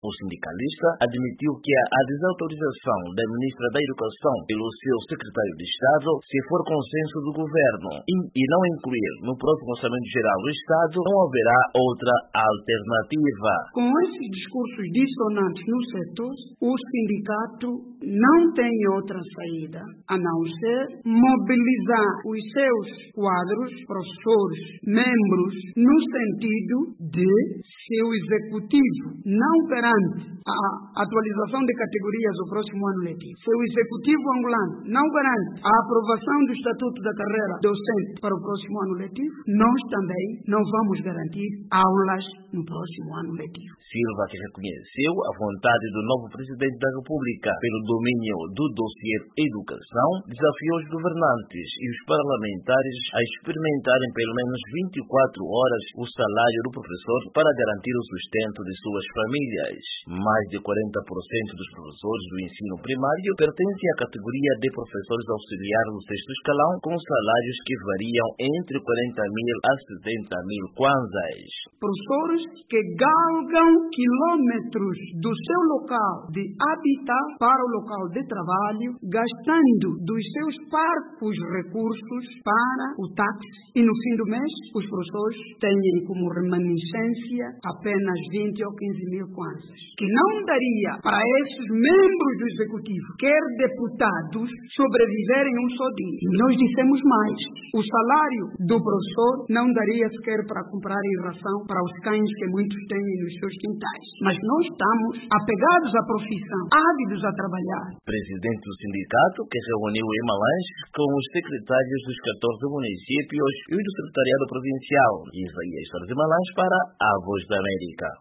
O sindicalista admitiu que a desautorização da ministra da Educação pelo seu secretário de Estado, se for consenso do governo e não incluir no próximo Orçamento Geral do Estado, não haverá outra alternativa. Com esses discursos dissonantes no setor, o sindicato não tem outra saída a não ser mobilizar os seus quadros, professores, membros, no sentido de seu executivo não perante a atualização de categorias do próximo ano letivo. Seu executivo angolano não garante a aprovação do Estatuto da Carreira Docente para o próximo ano letivo, nós também não vamos garantir aulas no próximo ano letivo. Silva, que reconheceu a vontade do novo presidente da República pelo domínio do dossiê Educação, desafiou os governantes e os parlamentares a experimentarem pelo menos 24 horas o salário do professor para garantir o sustento de suas famílias. Mais de 40% dos professores do ensino primário pertencem à categoria de professores auxiliares do sexto escalão, com salários que variam entre 40.000 a 70.000 kwanzas. Professores que galgam quilômetros do seu local de habitat para o local de trabalho, gastando dos seus parcos recursos para o táxi. E no fim do mês, os professores têm como remanescência apenas 20 ou 15.000 kwanzas, que não daria para esses membros do executivo, quer deputados, sobreviverem um só dia. E nós dissemos mais: o salário do professor não daria sequer para comprar ração para os cães que muitos têm nos seus quintais. Mas nós estamos apegados à profissão, ávidos a trabalhar. Presidente do sindicato, que reuniu em Malange com os secretários dos 14 municípios e do secretariado provincial, Isaías Torres de Malange para a Voz da América.